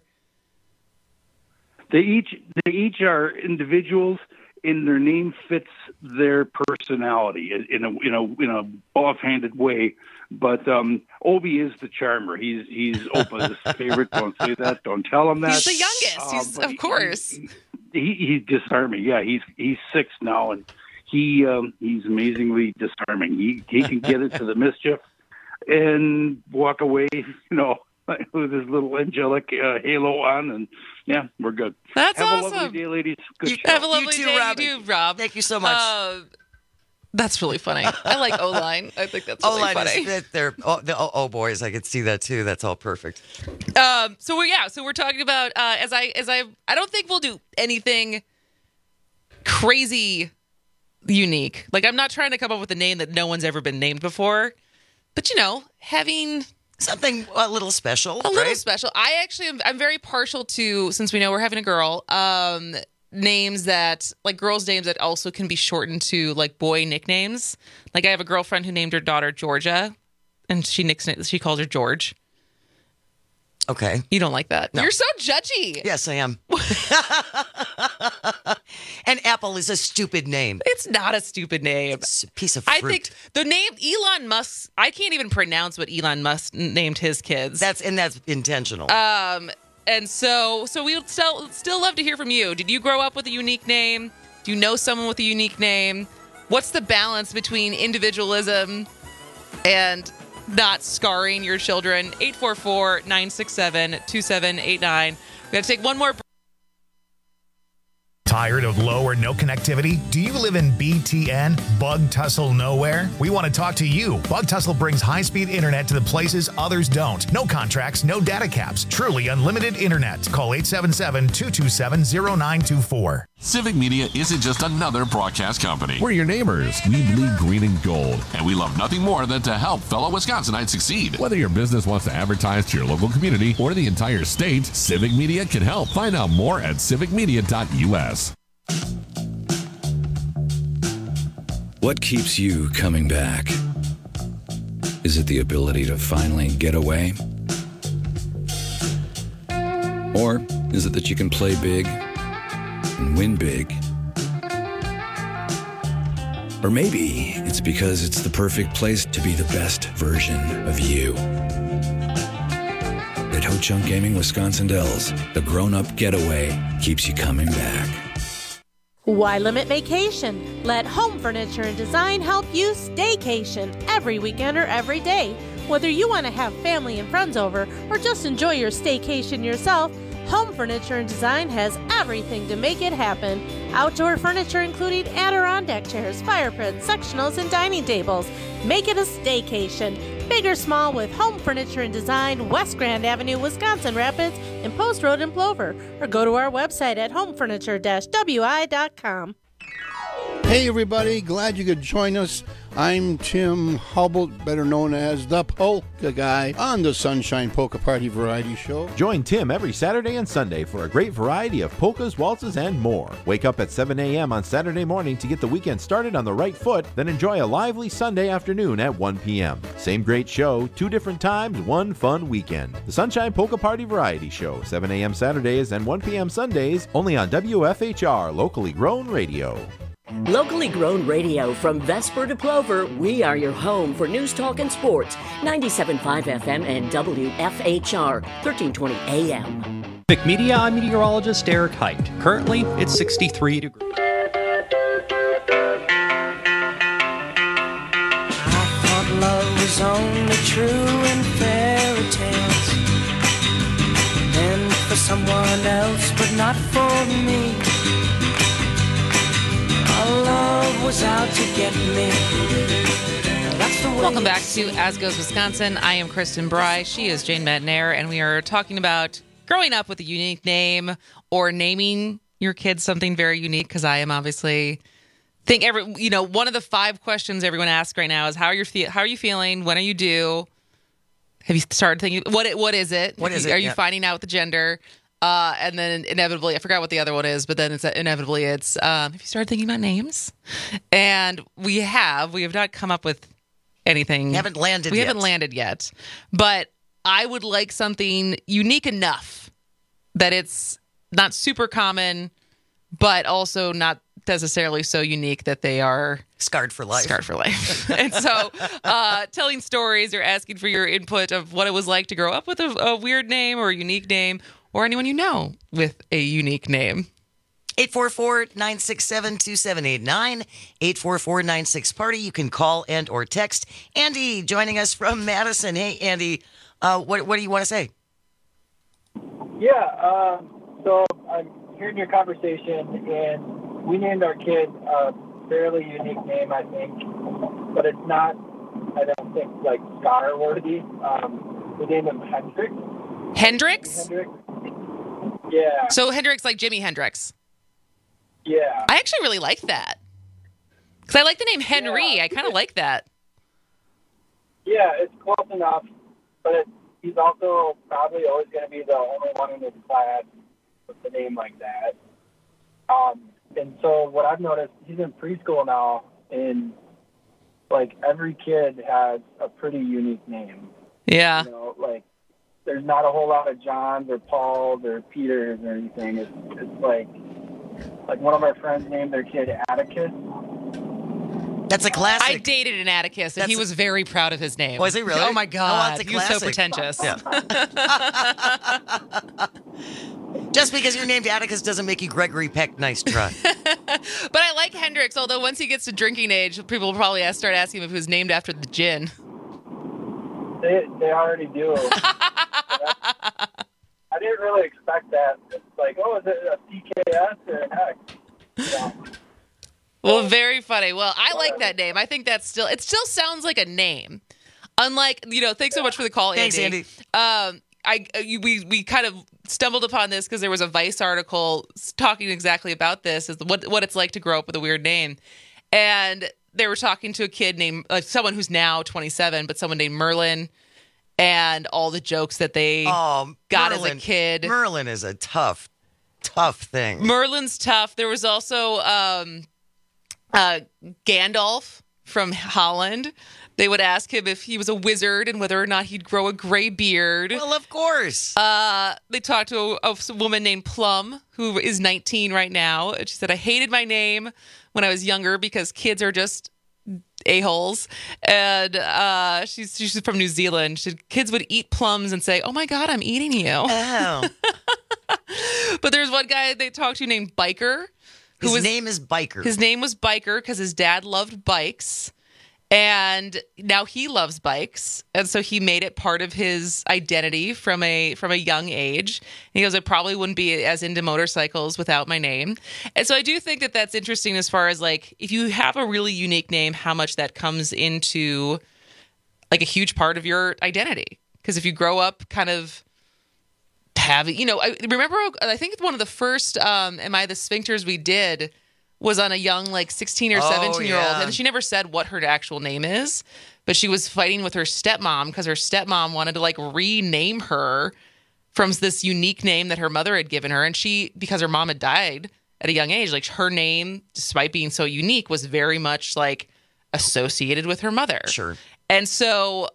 They each are individuals. And their name fits their personality in a offhanded way, but Obi is the charmer. He's Opa's favorite. Don't say that. Don't tell him that.
He's the youngest. Of course.
He's disarming. Yeah, he's 6 now, and he's amazingly disarming. He can get into the mischief and walk away. With his little angelic halo on, and yeah, we're good.
That's
awesome.
Have
a lovely day, ladies. Good show.
Have a lovely day, Rob. You do, Rob.
Thank you so much.
That's really funny. I like O-line. I think that's really funny.
They're the boys. I could see that too. That's all perfect.
So we're talking about I don't think we'll do anything crazy unique. Like, I'm not trying to come up with a name that no one's ever been named before, but having
something a little special.
Little special. I'm very partial to, since we know we're having a girl, names that, like, girls' names that also can be shortened to, like, boy nicknames. Like, I have a girlfriend who named her daughter Georgia, and she calls her George.
Okay.
You don't like that?
No.
You're so judgy.
Yes, I am. And Apple is a stupid name.
It's not a stupid name.
It's a piece of fruit.
I think the name Elon Musk, I can't even pronounce what Elon Musk named his kids.
That's intentional.
And so we would still love to hear from you. Did you grow up with a unique name? Do you know someone with a unique name? What's the balance between individualism and not scarring your children? 844-967-2789. We're going to take one more break.
Tired of low or no connectivity? Do you live in BTN, Bug Tussle Nowhere? We want to talk to you. Bug Tussle brings high-speed internet to the places others don't. No contracts, no data caps. Truly unlimited internet. Call 877-227-0924.
Civic Media isn't just another broadcast company.
We're your neighbors. We bleed green and gold.
And we love nothing more than to help fellow Wisconsinites succeed.
Whether your business wants to advertise to your local community or the entire state, Civic Media can help. Find out more at civicmedia.us.
What keeps you coming back? Is it the ability to finally get away? Or is it that you can play big and win big? Or maybe it's because it's the perfect place to be the best version of you. At Ho Chunk Gaming Wisconsin Dells, the grown-up getaway keeps you coming back.
Why limit vacation? Let Home Furniture and Design help you staycation every weekend or every day. Whether you want to have family and friends over or just enjoy your staycation yourself, Home Furniture and Design has everything to make it happen. Outdoor furniture including Adirondack chairs, fire pits, sectionals, and dining tables. Make it a staycation. Big or small with Home Furniture and Design, West Grand Avenue, Wisconsin Rapids, and Post Road in Plover. Or go to our website at homefurniture-wi.com.
Hey everybody, glad you could join us. I'm Tim Hubble, better known as the Polka Guy, on the Sunshine Polka Party Variety Show.
Join Tim every Saturday and Sunday for a great variety of polkas, waltzes, and more. Wake up at 7 a.m. on Saturday morning to get the weekend started on the right foot, then enjoy a lively Sunday afternoon at 1 p.m. Same great show, 2 different times, 1 fun weekend. The Sunshine Polka Party Variety Show, 7 a.m. Saturdays and 1 p.m. Sundays, only on WFHR, locally grown radio.
Locally grown radio from Vesper to Plover, we are your home for news, talk, and sports. 97.5 FM and WFHR, 1320 AM.
Civic Media, I'm meteorologist Eric Height. Currently, it's 63 degrees.
I thought love was only true in fairy tales, and for someone else, but not for me. Love was out to get me.
Welcome back to As Goes Wisconsin. I am Kristen Bry. She is Jane Madnair, and we are talking about growing up with a unique name or naming your kids something very unique. Because I am obviously one of the 5 questions everyone asks right now is how are you feeling? When are you due? Have you started thinking what is it?
What is it?
Are you finding out the gender? And then inevitably, I forgot what the other one is, but then it's have you started thinking about names? And we have not come up with anything.
We haven't landed
yet. But I would like something unique enough that it's not super common, but also not necessarily so unique that they are
scarred for life.
And so telling stories or asking for your input of what it was like to grow up with a weird name or a unique name, or anyone you know with a unique name.
844-967-2789, 844-96-PARTY. You can call and or text. Andy joining us from Madison. Hey, Andy, what do you want to say?
Yeah, so I'm hearing your conversation, and we named our kid a fairly unique name, I think, but it's not, I don't think, like star-worthy. We named him Hendrix.
Hendrix?
Yeah.
So Hendrix like Jimi Hendrix.
Yeah.
I actually really like that. Because I like the name Henry. Yeah. I kind of like that.
Yeah, it's close enough. But he's also probably always going to be the only one in his class with a name like that. And so what I've noticed, he's in preschool now, and like every kid has a pretty unique name.
Yeah.
You know, like there's not a whole lot of Johns or Pauls or Peters or anything. It's like one of our friends named their kid Atticus.
That's a classic.
I dated an Atticus, and he was very proud of his name.
Was he really?
Oh my God,
that's a
he was so
classic.
pretentious.
Yeah. Just because you're named Atticus doesn't make you Gregory Peck. Nice try.
But I like Hendrix, although once he gets to drinking age, people will probably start asking him if he was named after the gin.
They already do. I didn't really expect that. It's like, oh, is it a CKS or an X? Yeah.
Well, very funny. Well, I like that name. I think it still sounds like a name. Unlike, thanks so much for the call, Andy.
Thanks, Andy.
We kind of stumbled upon this because there was a Vice article talking exactly about this, is what it's like to grow up with a weird name. And they were talking to a kid named, someone who's now 27, but someone named Merlin, and all the jokes that they got as a kid.
Merlin is a tough thing.
Merlin's tough. There was also Gandalf from Holland. They would ask him if he was a wizard and whether or not he'd grow a gray beard.
Well, of course.
They talked to a woman named Plum, who is 19 right now. She said, I hated my name when I was younger because kids are just a-holes. And she's from New Zealand. Kids would eat plums and say, oh my God, I'm eating you.
Oh.
But there's one guy they talked to named Biker.
His name is Biker.
His name was Biker because his dad loved bikes. And now he loves bikes, and so he made it part of his identity from a young age. And he goes, I probably wouldn't be as into motorcycles without my name. And so I do think that that's interesting as far as like if you have a really unique name, how much that comes into like a huge part of your identity. Because if you grow up kind of having, I remember, I think one of the first Am I the Sphincters we did was on a young, like 16 or 17-year-old. And she never said what her actual name is, but she was fighting with her stepmom because her stepmom wanted to like rename her from this unique name that her mother had given her. And she, because her mom had died at a young age, like her name, despite being so unique, was very much like associated with her mother.
Sure.
And so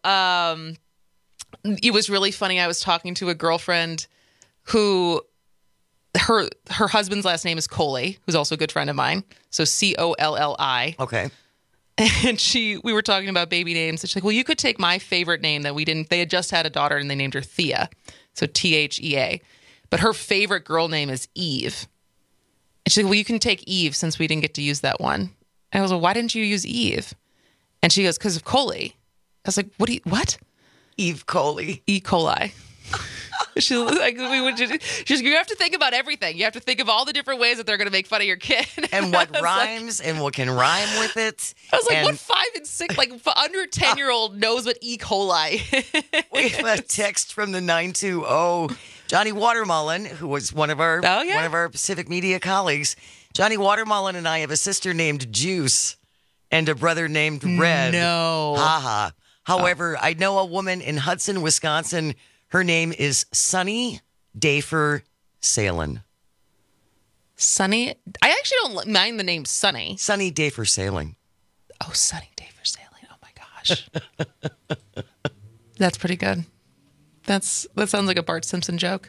it was really funny. I was talking to a girlfriend who her husband's last name is Coley, who's also a good friend of mine. So Colli.
Okay.
And we were talking about baby names. And she's like, well, you could take my favorite name that they had just had a daughter and they named her Thea. So Thea. But her favorite girl name is Eve. And she's like, well, you can take Eve since we didn't get to use that one. And I was like, why didn't you use Eve? And she goes, because of Coley. I was like, what?
Eve Coley.
E. coli. She's like, you have to think about everything. You have to think of all the different ways that they're going to make fun of your kid.
And what rhymes and what can rhyme with it.
I was like, what 5 and 6, like under 10-year-old knows what E. coli is?
We have a text from the 920. Johnny Watermullen, who was one of our Civic Media colleagues. Johnny Watermullen and I have a sister named Juice and a brother named Red.
No.
Haha. However, I know a woman in Hudson, Wisconsin. Her name is Sunny Dafer Salen.
Sunny? I actually don't mind the name Sunny.
Sunny Dafer Salen.
Oh, Sunny Dafer Salen. Oh, my gosh. That's pretty good. That sounds like a Bart Simpson joke.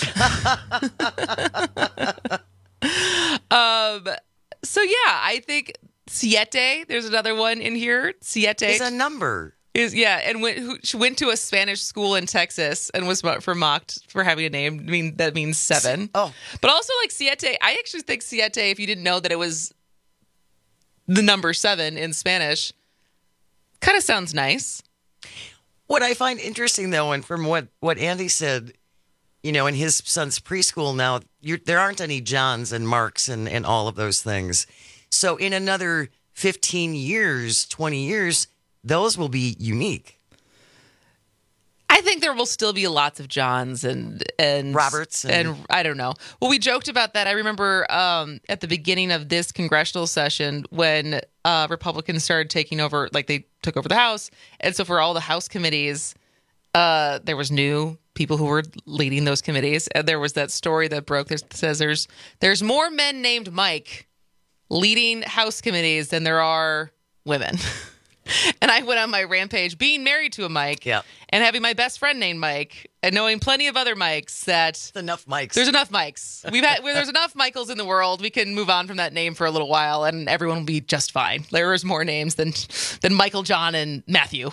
So, yeah, I think Siete, there's another one in here. Siete.
Is a number.
And she went to a Spanish school in Texas and was mocked for having a name. That means 7.
Oh.
But also, like, Siete, I actually think Siete, if you didn't know that it was the number 7 in Spanish, kind of sounds nice.
What I find interesting, though, and from what Andy said, in his son's preschool now, there aren't any Johns and Marks and all of those things. So in another 15 years, 20 years, those will be unique.
I think there will still be lots of Johns and
Roberts
and I don't know. Well, we joked about that. I remember at the beginning of this congressional session when Republicans started taking over, like they took over the House, and so for all the House committees, there was new people who were leading those committees. And there was that story that broke that says there's more men named Mike leading House committees than there are women. And I went on my rampage being married to a Mike and having my best friend named Mike and knowing plenty of other Mikes that...
There's enough Mikes.
There's enough Mikes. There's enough Michaels in the world. We can move on from that name for a little while and everyone will be just fine. There is more names than Michael, John, and Matthew.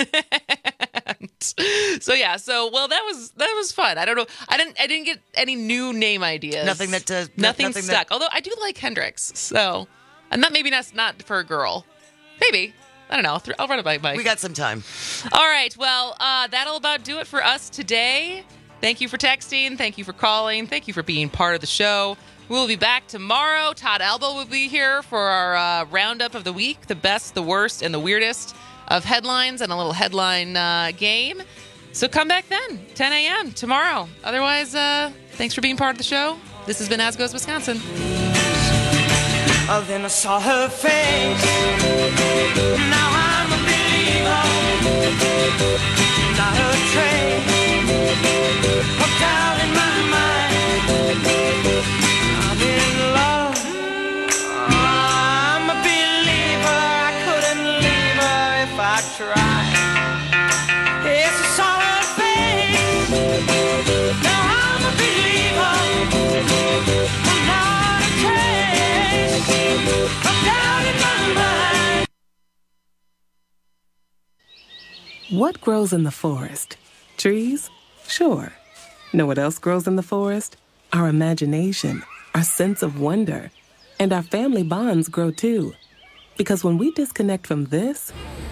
Well, that was fun. I don't know. I didn't get any new name ideas.
Nothing
stuck. Although I do like Hendrix. So, and maybe that's not for a girl. Maybe. I don't know. I'll run it by Mike.
We got some time.
All right. Well, that'll about do it for us today. Thank you for texting. Thank you for calling. Thank you for being part of the show. We'll be back tomorrow. Todd Alba will be here for our roundup of the week, the best, the worst, and the weirdest of headlines and a little headline game. So come back then, 10 a.m. tomorrow. Otherwise, thanks for being part of the show. This has been As Goes Wisconsin.
Then I saw her face. Now I'm a believer. Not a trace of doubt in my mind. I'm in love. I'm a believer. I couldn't leave her if I tried. Yes, I saw her face. Now I'm a believer. I'm not a trace.
What grows in the forest? Trees? Sure. Know what else grows in the forest? Our imagination, our sense of wonder. And our family bonds grow too. Because when we disconnect from this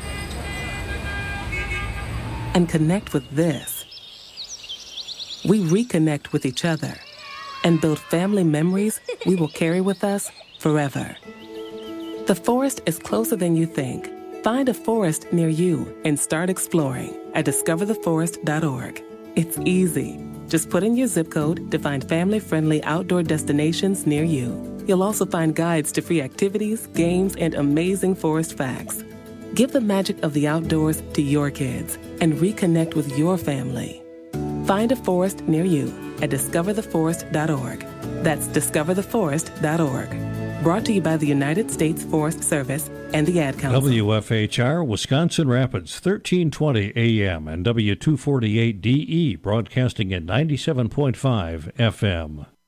and connect with this, we reconnect with each other and build family memories we will carry with us forever. The forest is closer than you think. Find a forest near you and start exploring at discovertheforest.org. It's easy. Just put in your zip code to find family-friendly outdoor destinations near you. You'll also find guides to free activities, games, and amazing forest facts. Give the magic of the outdoors to your kids and reconnect with your family. Find a forest near you at discovertheforest.org. That's discovertheforest.org. Brought to you by the United States Forest Service and the Ad Council.
WFHR, Wisconsin Rapids, 1320 AM and W248DE, broadcasting at 97.5 FM.